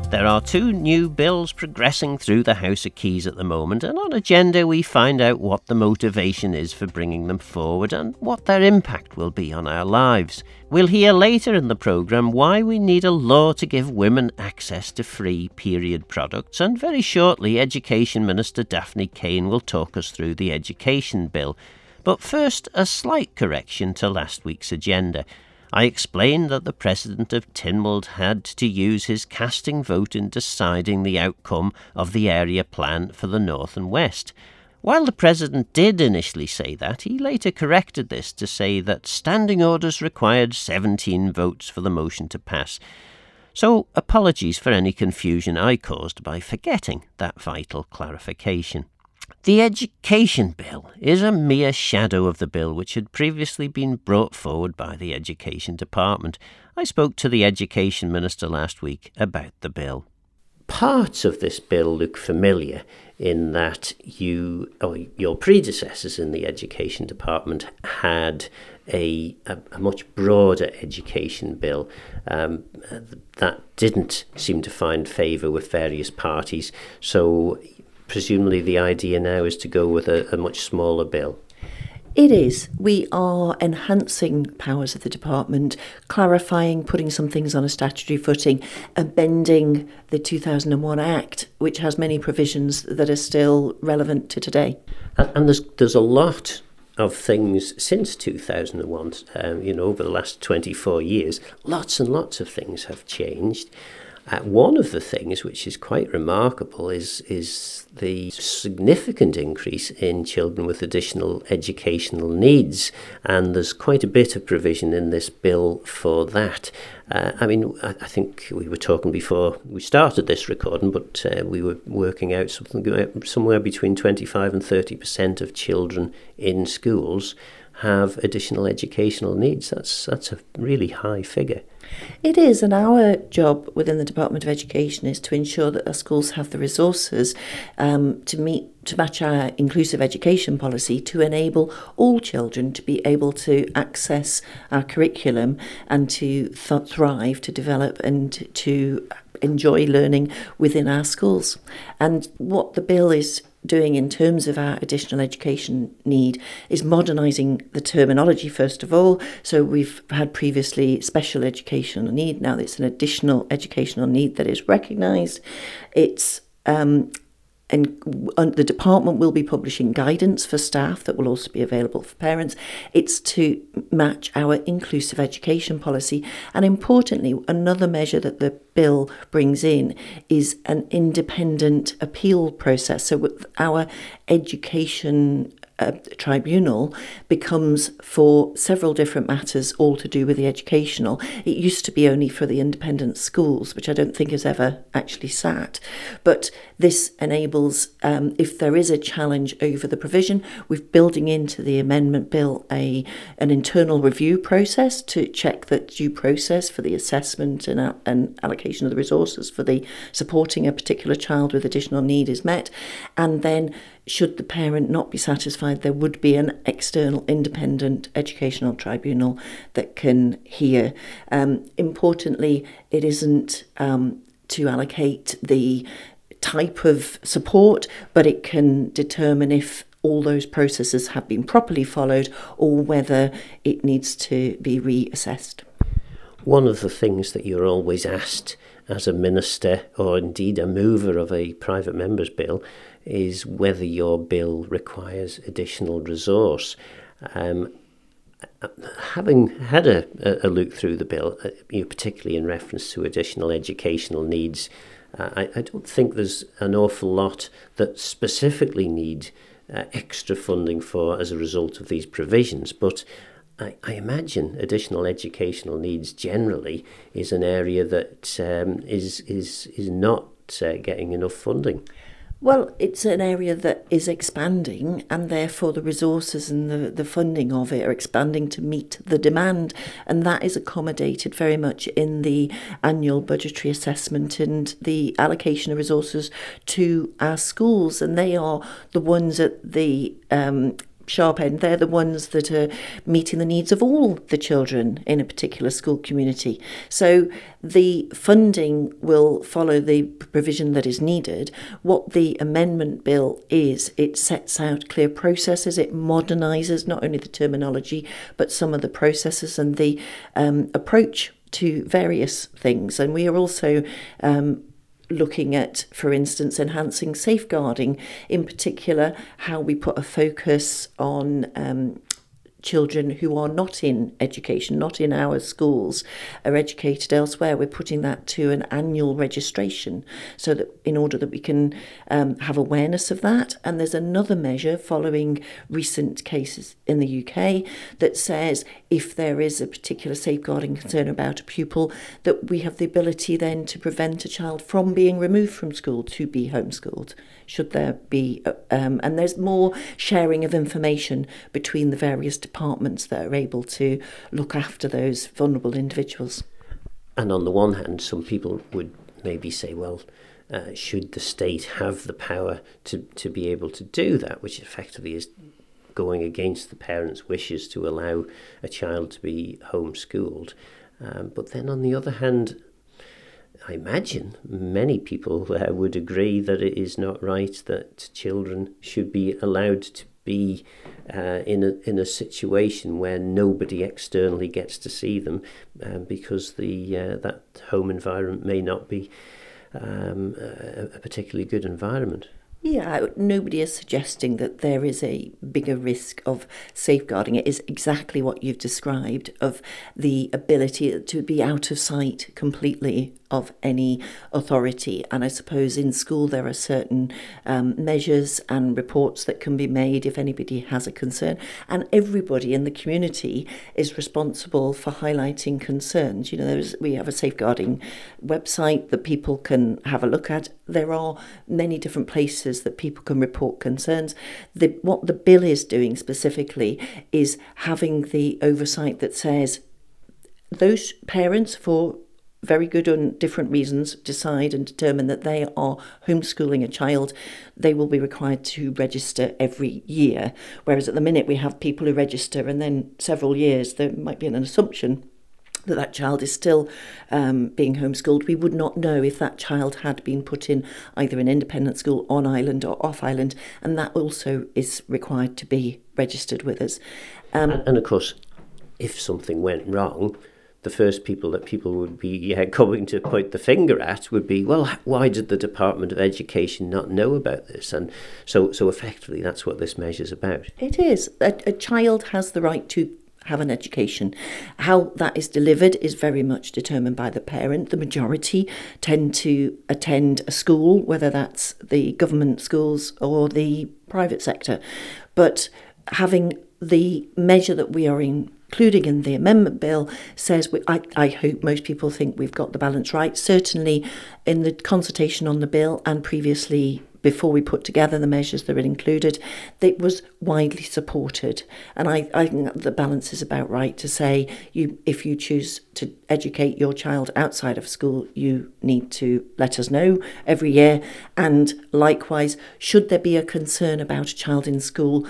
There are two new bills progressing through the House of Keys at the moment, and on Agenda we find out what the motivation is for bringing them forward and what their impact will be on our lives. We'll hear later in the programme why we need a law to give women access to free period products, and very shortly Education Minister Daphne Kane will talk us through the Education Bill. But first, a slight correction to last week's agenda. I explained that the President of Tynwald had to use his casting vote in deciding the outcome of the area plan for the North and West. While the President did initially say that, he later corrected this to say that standing orders required 17 votes for the motion to pass. So apologies for any confusion I caused by forgetting that vital clarification. The Education Bill is a mere shadow of the bill which had previously been brought forward by the Education Department. I spoke to the Education Minister last week about the bill. Parts of this bill look familiar in that your predecessors in the Education Department had a much broader education bill that didn't seem to find favour with various parties. So presumably the idea now is to go with a much smaller bill. It is. We are enhancing powers of the department, clarifying, putting some things on a statutory footing, amending the 2001 Act, which has many provisions that are still relevant to today. And there's a lot of things since 2001, over the last 24 years. Lots and lots of things have changed. One of the things which is quite remarkable is the significant increase in children with additional educational needs, and there's quite a bit of provision in this bill for that. I think we were talking before we started this recording, but we were working out somewhere between 25 and 30% of children in schools have additional educational needs. That's a really high figure. It is, and our job within the Department of Education is to ensure that our schools have the resources to match our inclusive education policy to enable all children to be able to access our curriculum and to thrive, to develop and to enjoy learning within our schools. And what the bill is doing in terms of our additional education need is modernising the terminology first of all. So we've had previously special educational need. Now it's an additional educational need that is recognised. It's and the department will be publishing guidance for staff that will also be available for parents. It's to match our inclusive education policy. And importantly, another measure that the bill brings in is an independent appeal process. So with our education tribunal becomes for several different matters, all to do with the educational. It used to be only for the independent schools, which I don't think has ever actually sat. But this enables, if there is a challenge over the provision, we're building into the amendment bill an internal review process to check that due process for the assessment and allocation of the resources for the supporting a particular child with additional need is met. And then should the parent not be satisfied, there would be an external independent educational tribunal that can hear. Importantly, it isn't to allocate the type of support, but it can determine if all those processes have been properly followed or whether it needs to be reassessed. One of the things that you're always asked as a minister, or indeed a mover of a private member's bill, is whether your bill requires additional resource. Having had a look through the bill, particularly in reference to additional educational needs, I don't think there's an awful lot that specifically need extra funding for as a result of these provisions. But I imagine additional educational needs generally is an area that is not getting enough funding. Well, it's an area that is expanding, and therefore the resources and the funding of it are expanding to meet the demand, and that is accommodated very much in the annual budgetary assessment and the allocation of resources to our schools, and they are the ones at the sharp end, they're the ones that are meeting the needs of all the children in a particular school community. So the funding will follow the provision that is needed. What the amendment bill is, it sets out clear processes, it modernises not only the terminology but some of the processes and the approach to various things. And we are also looking at, for instance, enhancing safeguarding, in particular how we put a focus on children who are not in education, not in our schools, are educated elsewhere. We're putting that to an annual registration so that in order that we can have awareness of that. And there's another measure following recent cases in the UK that says if there is a particular safeguarding concern about a pupil, that we have the ability then to prevent a child from being removed from school to be homeschooled, should there be, and there's more sharing of information between the various departments that are able to look after those vulnerable individuals. And on the one hand, some people would maybe say, well, should the state have the power to be able to do that, which effectively is going against the parents' wishes to allow a child to be homeschooled. But then on the other hand, I imagine many people would agree that it is not right that children should be allowed to be in a situation where nobody externally gets to see them because that home environment may not be a particularly good environment. Yeah, nobody is suggesting that there is a bigger risk of safeguarding. It is exactly what you've described, of the ability to be out of sight completely of any authority. And I suppose in school there are certain measures and reports that can be made if anybody has a concern. And everybody in the community is responsible for highlighting concerns. You know, we have a safeguarding website that people can have a look at. There are many different places that people can report concerns. What the bill is doing specifically is having the oversight that says those parents, for very good and different reasons, decide and determine that they are homeschooling a child, they will be required to register every year. Whereas at the minute we have people who register and then several years there might be an assumption that child is still being homeschooled. We would not know if that child had been put in either an independent school on island or off island, and that also is required to be registered with us. And of course, if something went wrong, the first people would be going to point the finger at would be, well, why did the Department of Education not know about this? And so effectively that's what this measure's about. It is. A child has the right to have an education. How that is delivered is very much determined by the parent. The majority tend to attend a school, whether that's the government schools or the private sector. But having the measure that we are including in the amendment bill says, I hope most people think we've got the balance right. Certainly in the consultation on the bill and previously before we put together the measures that are included, it was widely supported. And I think the balance is about right to say, if you choose to educate your child outside of school, you need to let us know every year. And likewise, should there be a concern about a child in school,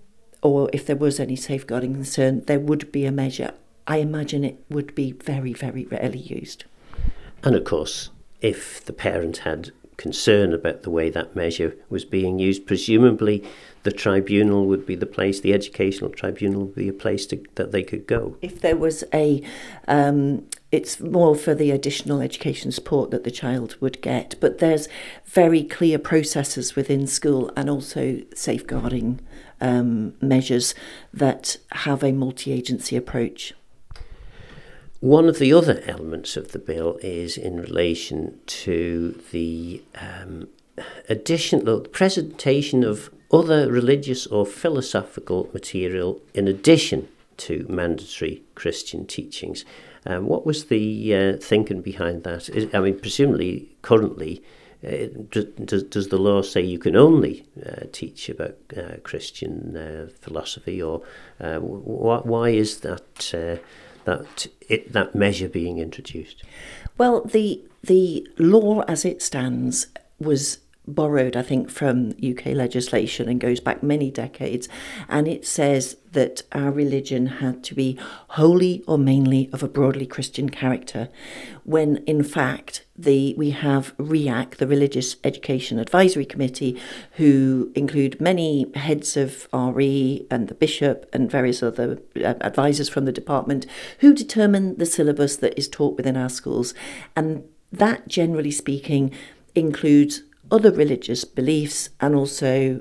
or if there was any safeguarding concern, there would be a measure. I imagine it would be very, very rarely used. And of course, if the parent had concern about the way that measure was being used, presumably the tribunal would be the place, the educational tribunal would be a place that they could go. If there was it's more for the additional education support that the child would get, but there's very clear processes within school and also safeguarding measures that have a multi-agency approach. One of the other elements of the bill is in relation to the additional presentation of other religious or philosophical material in addition to mandatory Christian teachings. What was the thinking behind that? I mean, presumably, currently, does the law say you can only teach about Christian philosophy, or why is that measure being introduced? Well, the law as it stands was borrowed, I think, from UK legislation and goes back many decades. And it says that our religion had to be wholly or mainly of a broadly Christian character, when in fact we have REAC, the Religious Education Advisory Committee, who include many heads of RE and the bishop and various other advisors from the department, who determine the syllabus that is taught within our schools. And that, generally speaking, includes other religious beliefs and also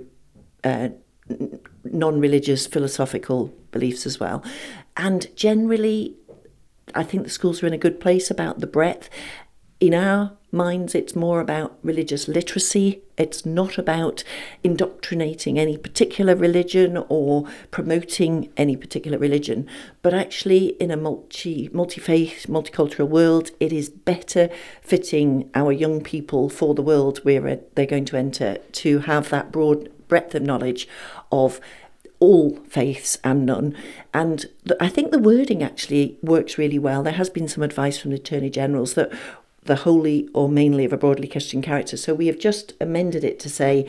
non-religious philosophical beliefs as well. And generally, I think the schools are in a good place about the breadth. In our minds, it's more about religious literacy. It's not about indoctrinating any particular religion or promoting any particular religion. But actually, in a multi-faith, multicultural world, it is better fitting our young people for the world where they're going to enter to have that broad breadth of knowledge of all faiths and none. And I think the wording actually works really well. There has been some advice from the Attorney Generals that the wholly or mainly of a broadly Christian character. So we have just amended it to say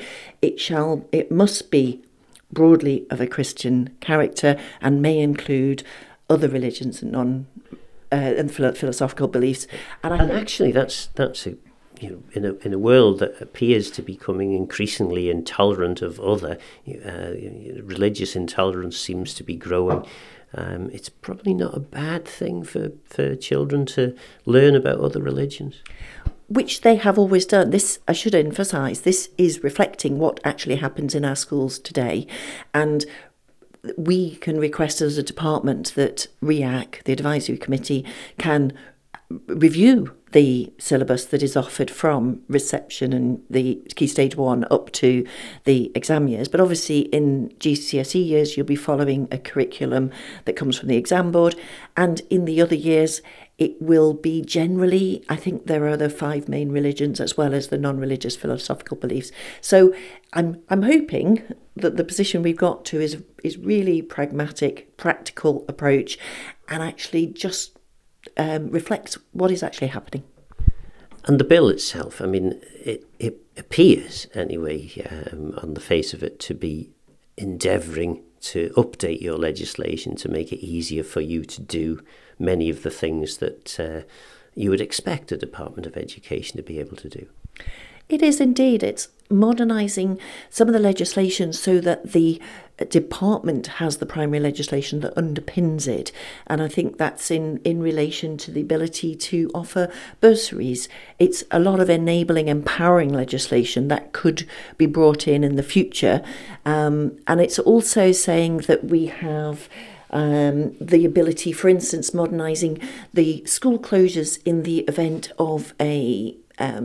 it must be broadly of a Christian character and may include other religions and and philosophical beliefs. And actually, that's a, in a world that appears to be becoming increasingly intolerant of other, religious intolerance seems to be growing. It's probably not a bad thing for children to learn about other religions. Which they have always done. This, I should emphasise, this is reflecting what actually happens in our schools today. And we can request as a department that REAC, the advisory committee, can review the syllabus that is offered from reception and the Key Stage 1 up to the exam years. But obviously in GCSE years, you'll be following a curriculum that comes from the exam board. And in the other years, it will be generally, I think there are the 5 main religions as well as the non-religious philosophical beliefs. So I'm hoping that the position we've got to is really pragmatic, practical approach and actually just reflects what is actually happening. And the bill itself, I mean, it appears anyway on the face of it to be endeavouring to update your legislation to make it easier for you to do many of the things that you would expect a Department of Education to be able to do. It is indeed. It's modernising some of the legislation so that the department has the primary legislation that underpins it. And I think that's in relation to the ability to offer bursaries. It's a lot of enabling, empowering legislation that could be brought in the future. And it's also saying that we have the ability, for instance, modernising the school closures in the event of a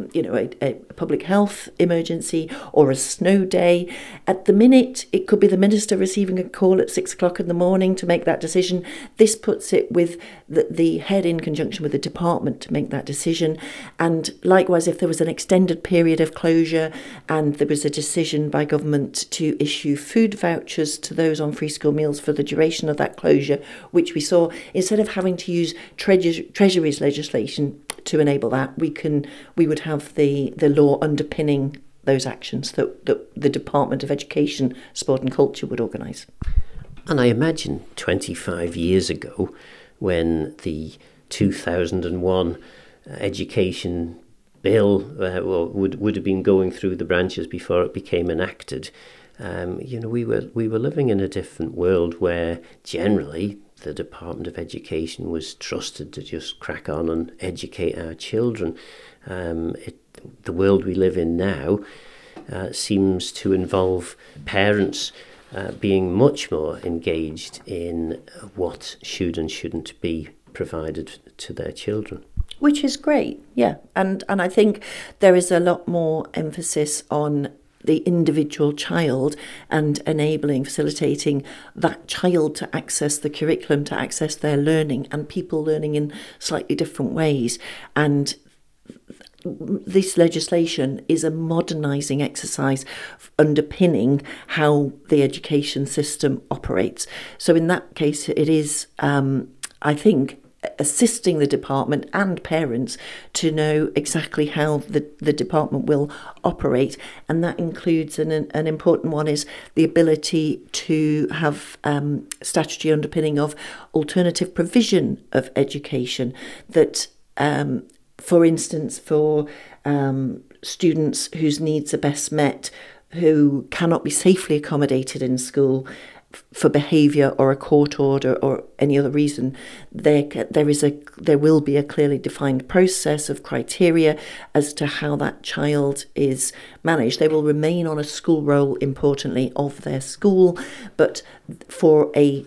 public health emergency or a snow day. At the minute, it could be the minister receiving a call at 6 o'clock in the morning to make that decision. This puts it with the head in conjunction with the department to make that decision. And likewise, if there was an extended period of closure and there was a decision by government to issue food vouchers to those on free school meals for the duration of that closure, which we saw, instead of having to use Treasury's legislation to enable that, we would have the law underpinning those actions that the Department of Education, Sport and Culture would organise. And I imagine 25 years ago, when the 2001 education bill would have been going through the branches before it became enacted, we were living in a different world where generally the Department of Education was trusted to just crack on and educate our children. The world we live in now seems to involve parents being much more engaged in what should and shouldn't be provided to their children. Which is great, yeah. And I think there is a lot more emphasis on the individual child and enabling, facilitating that child to access the curriculum, to access their learning, and people learning in slightly different ways. And this legislation is a modernising exercise underpinning how the education system operates. So in that case, it is, I think, assisting the department and parents to know exactly how the department will operate. And that includes, an important one is the ability to have statutory underpinning of alternative provision of education that, for instance, for students whose needs are best met, who cannot be safely accommodated in school for behaviour or a court order or any other reason, there will be a clearly defined process of criteria as to how that child is managed. They will remain on a school roll, importantly, of their school, but for a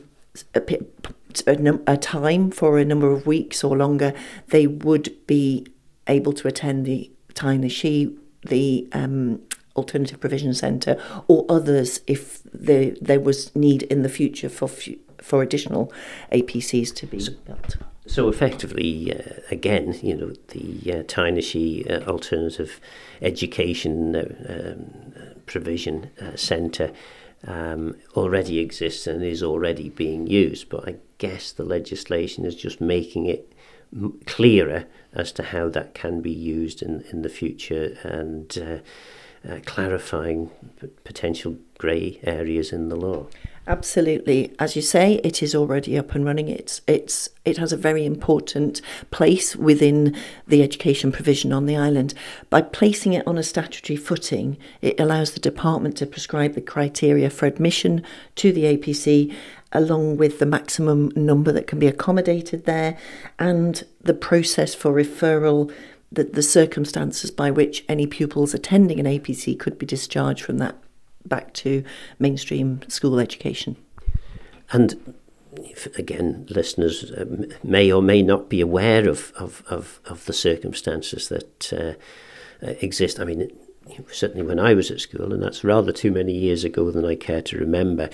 time, for a number of weeks or longer, they would be able to attend the Tyne-y-Shee, the Alternative Provision Centre, or others if there was need in the future for additional APCs to be built. So effectively, again, the Tyne-y-Shee Alternative Education Provision Centre already exists and is already being used, but I guess the legislation is just making it clearer as to how that can be used in the future, and clarifying potential grey areas in the law. Absolutely. As you say, it is already up and running. It has a very important place within the education provision on the island. By placing it on a statutory footing, it allows the department to prescribe the criteria for admission to the APC, along with the maximum number that can be accommodated there, and the process for referral, the circumstances by which any pupils attending an APC could be discharged from that back to mainstream school education. And again, listeners may or may not be aware of the circumstances that exist. I mean, certainly when I was at school, and that's rather too many years ago than I care to remember,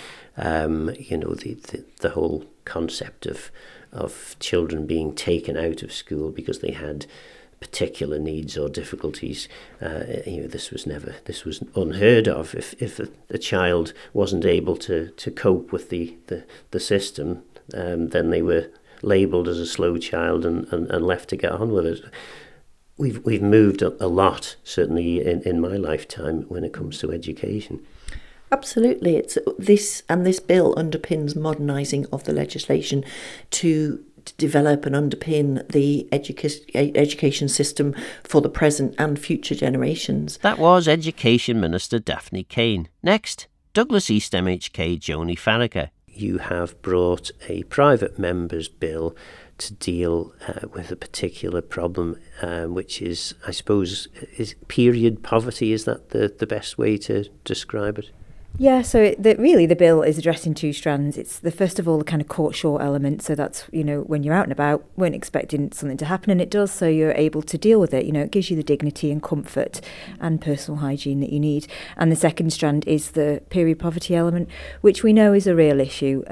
the whole concept of children being taken out of school because they had particular needs or difficulties, this was unheard of. If a child wasn't able to cope with the system, then they were labelled as a slow child and left to get on with it. We've moved a lot, certainly in my lifetime, when it comes to education. Absolutely, it's this bill underpins modernising of the legislation to develop and underpin the education system for the present and future generations. That was Education Minister Daphne Kane. Next, Douglas East MHK Joni Farragher. You have brought a private member's bill to deal with a particular problem, which is, I suppose, is period poverty. Is that the best way to describe it? Yeah, so the bill is addressing two strands. It's first of all the kind of court short element, so that's, when you're out and about, weren't expecting something to happen, and it does, so you're able to deal with it. It gives you the dignity and comfort and personal hygiene that you need. And the second strand is the period poverty element, which we know is a real issue.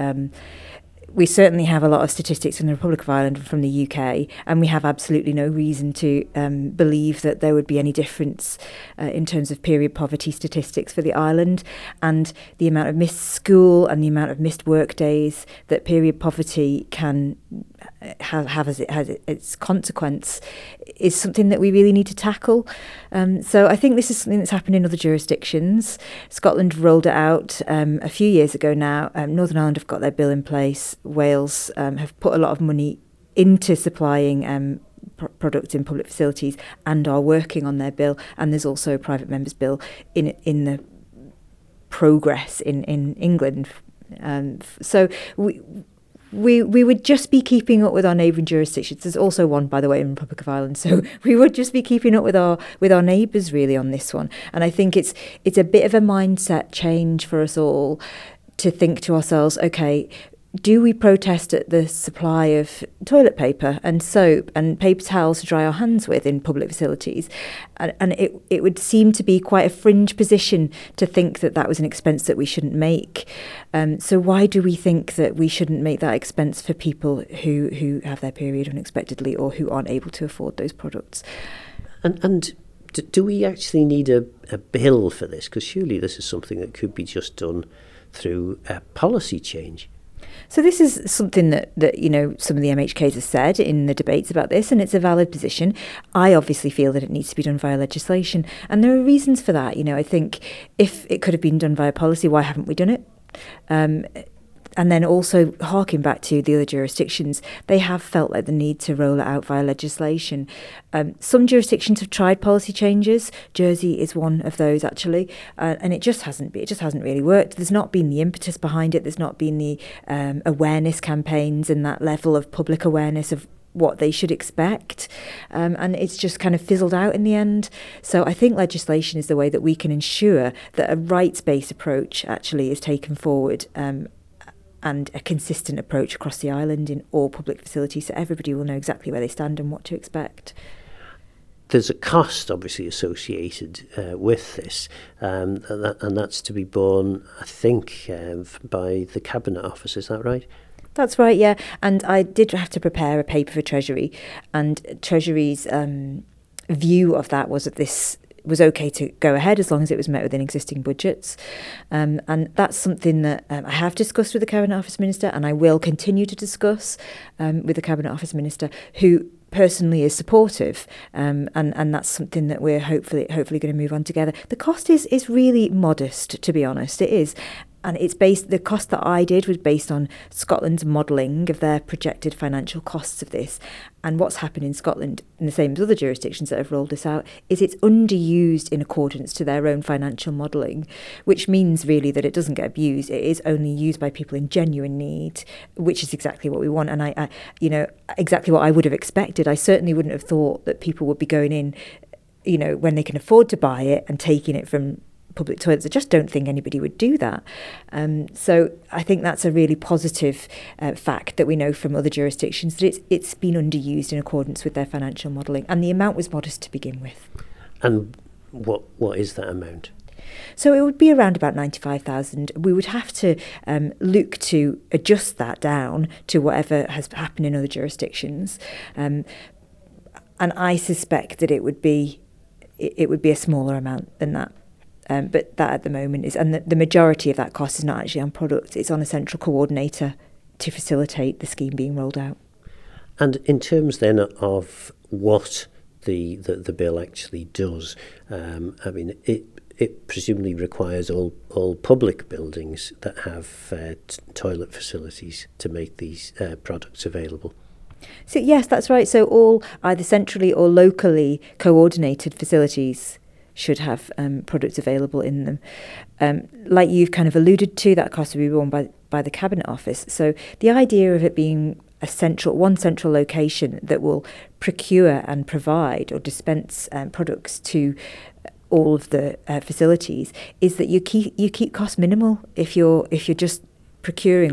We certainly have a lot of statistics from the Republic of Ireland and from the UK, and we have absolutely no reason to believe that there would be any difference in terms of period poverty statistics for the island. And the amount of missed school and the amount of missed work days that period poverty can have as its consequence is something that we really need to tackle. So I think this is something that's happened in other jurisdictions. Scotland rolled it out a few years ago now. Northern Ireland have got their bill in place. Wales have put a lot of money into supplying products in public facilities and are working on their bill. And there's also a private member's bill in the progress in England. So we would just be keeping up with our neighbouring jurisdictions. There's also one, by the way, in the Republic of Ireland. So we would just be keeping up with our neighbours really on this one. And I think it's a bit of a mindset change for us all to think to ourselves, okay, do we protest at the supply of toilet paper and soap and paper towels to dry our hands with in public facilities? And it would seem to be quite a fringe position to think that was an expense that we shouldn't make. So why do we think that we shouldn't make that expense for people who have their period unexpectedly or who aren't able to afford those products? And do we actually need a bill for this? Because surely this is something that could be just done through a policy change. So this is something that some of the MHKs have said in the debates about this, and it's a valid position. I obviously feel that it needs to be done via legislation, and there are reasons for that. I think if it could have been done via policy, why haven't we done it? And then also harking back to the other jurisdictions, they have felt like the need to roll it out via legislation. Some jurisdictions have tried policy changes. Jersey is one of those, actually, and it just hasn't really worked. There's not been the impetus behind it. There's not been the awareness campaigns and that level of public awareness of what they should expect, and it's just kind of fizzled out in the end. So I think legislation is the way that we can ensure that a rights-based approach actually is taken forward, and a consistent approach across the island in all public facilities, so everybody will know exactly where they stand and what to expect. There's a cost, obviously, associated with this, and that's to be borne, I think, by the Cabinet Office. Is that right? That's right, yeah. And I did have to prepare a paper for Treasury, and Treasury's view of that was that this was okay to go ahead as long as it was met within existing budgets. And that's something that I have discussed with the Cabinet Office Minister, and I will continue to discuss with the Cabinet Office Minister, who personally is supportive, and that's something that we're hopefully going to move on together. The cost is really modest, to be honest. It is. And the cost that I did was based on Scotland's modelling of their projected financial costs of this. And what's happened in Scotland, and the same as other jurisdictions that have rolled this out, is it's underused in accordance to their own financial modelling, which means really that it doesn't get abused. It is only used by people in genuine need, which is exactly what we want. And I exactly what I would have expected. I certainly wouldn't have thought that people would be going in, when they can afford to buy it and taking it from public toilets. I just don't think anybody would do that. So I think that's a really positive fact that we know from other jurisdictions, that it's been underused in accordance with their financial modelling, and the amount was modest to begin with. And what is that amount? So it would be around about 95,000. We would have to look to adjust that down to whatever has happened in other jurisdictions, and I suspect that it would be a smaller amount than that. But that at the moment is, and the majority of that cost is not actually on products, it's on a central coordinator to facilitate the scheme being rolled out. And in terms then of what the bill actually does, it presumably requires all public buildings that have toilet facilities to make these products available. So yes, that's right. So all either centrally or locally coordinated facilities should have products available in them. Like you've kind of alluded to, that cost will be borne by the Cabinet Office. So the idea of it being one central location that will procure and provide or dispense products to all of the facilities is that you keep costs minimal if you're just procuring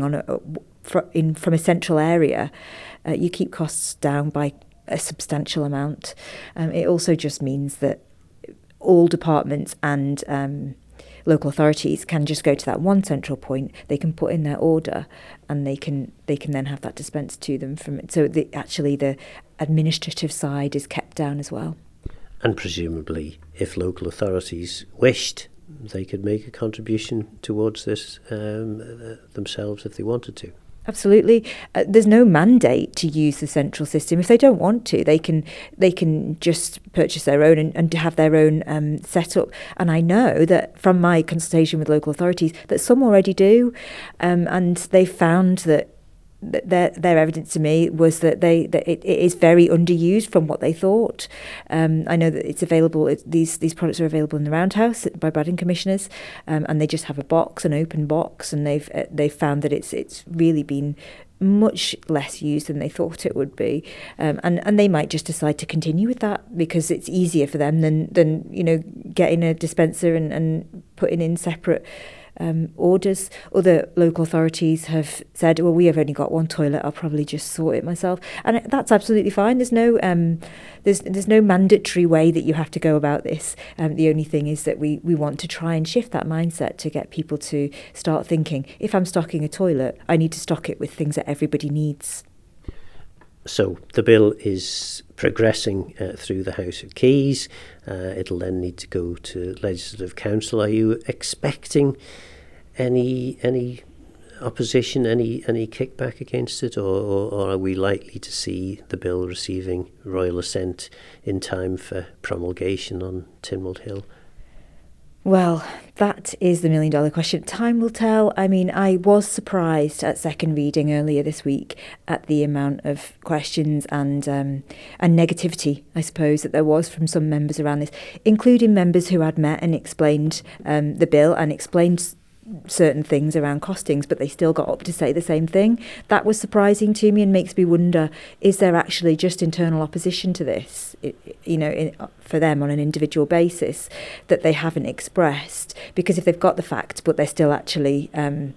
from a central area. You keep costs down by a substantial amount. It also just means that all departments and local authorities can just go to that one central point. They can put in their order, and they can then have that dispensed to them from it. So the administrative side is kept down as well. And presumably, if local authorities wished, they could make a contribution towards this themselves if they wanted to. Absolutely. There's no mandate to use the central system. If they don't want to, they can just purchase their own and have their own setup. And I know that from my consultation with local authorities that some already do, and they found that their evidence to me was that it is very underused from what they thought. I know that it's available. These products are available in the Roundhouse by Braddon Commissioners, and they just have an open box, and they've found that it's really been much less used than they thought it would be, and they might just decide to continue with that because it's easier for them than getting a dispenser and putting in separate orders. Other local authorities have said, well, we have only got one toilet, I'll probably just sort it myself, and that's absolutely fine. There's no there's no mandatory way that you have to go about this. The only thing is that we want to try and shift that mindset to get people to start thinking, if I'm stocking a toilet, I need to stock it with things that everybody needs. So the bill is progressing through the House of Keys. It'll then need to go to Legislative Council. Are you expecting any opposition, any kickback against it, or are we likely to see the bill receiving royal assent in time for promulgation on Tynwald Hill? Well, that is the million-dollar question. Time will tell. I mean, I was surprised at second reading earlier this week at the amount of questions and negativity, I suppose, that there was from some members around this, including members who had met and explained the bill and explained certain things around costings, but they still got up to say the same thing. That was surprising to me and makes me wonder, is there actually just internal opposition to this, for them on an individual basis that they haven't expressed? Because if they've got the facts but they're still actually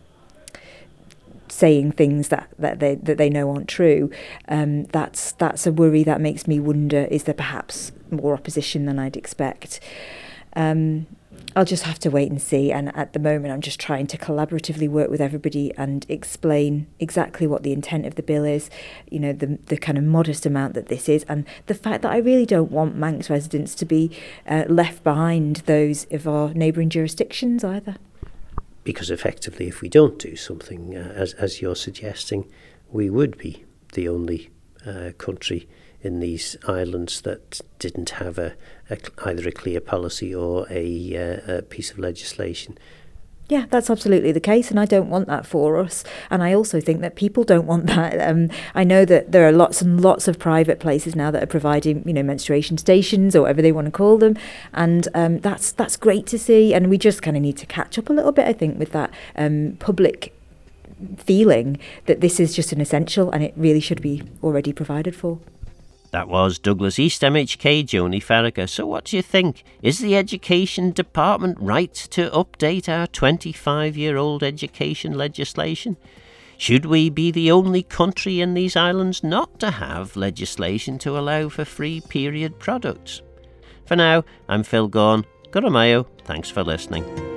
saying things that they know aren't true, that's a worry that makes me wonder, is there perhaps more opposition than I'd expect? I'll just have to wait and see, and at the moment I'm just trying to collaboratively work with everybody and explain exactly what the intent of the bill is, the kind of modest amount that this is, and the fact that I really don't want Manx residents to be left behind those of our neighbouring jurisdictions either. Because effectively, if we don't do something, as you're suggesting, we would be the only country in these islands that didn't have either a clear policy or a piece of legislation. Yeah, that's absolutely the case, and I don't want that for us. And I also think that people don't want that. I know that there are lots and lots of private places now that are providing, menstruation stations or whatever they want to call them, and that's great to see. And we just kind of need to catch up a little bit, I think, with that public feeling that this is just an essential and it really should be already provided for. That was Douglas East MHK Joni Farragher. So what do you think? Is the Education Department right to update our 25-year-old education legislation? Should we be the only country in these islands not to have legislation to allow for free period products? For now, I'm Phil Gaughan. Guramayo. Thanks for listening.